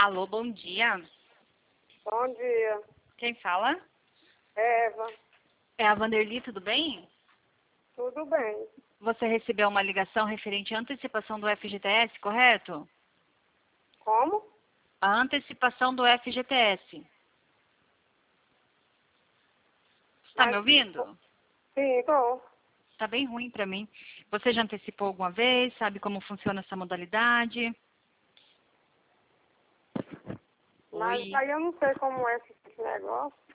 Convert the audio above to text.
Alô, bom dia. Bom dia. Quem fala? Eva, É a Vanderly, tudo bem? tudo bem? Você recebeu uma ligação referente à antecipação do FGTS, correto? Como? A antecipação do FGTS. Está me Mas, ouvindo? sim, tô. Tá bem ruim para mim. Você já antecipou alguma vez? Sabe como funciona essa modalidade? Mas Oi. aí eu não sei como é esse negócio.